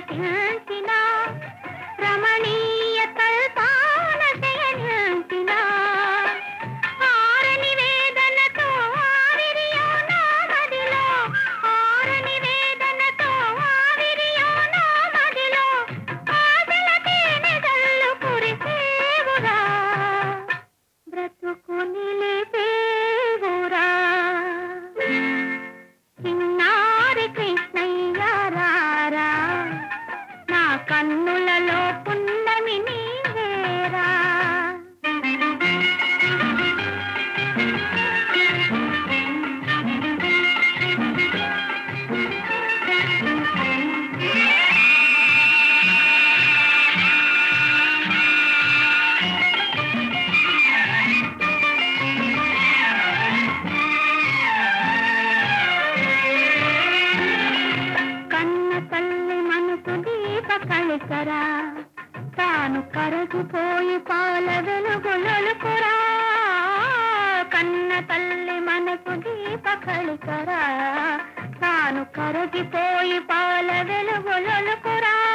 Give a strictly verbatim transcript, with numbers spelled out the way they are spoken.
వికసించిన రమణీయ కల్పాన శయనించిన ఆరని వేదనతో ఆవిరియో నా మదిలో ఆరని వేదనతో ఆవిరియో నా మదిలో ఆశల తేనె జల్లు కురిసేవురా బ్రతుకు నిలిపేవురా చిన్నారి కృష్ణయ్య రారా నా కన్నులలో పున్నమి నీవేరా కలిసరా తాను కరగిపోయి పాల వెలుగులొలుకురా కన్న తల్లి మనకు దీప కలిసరా తాను కరగిపోయి పాల వెలుగులొలుకురా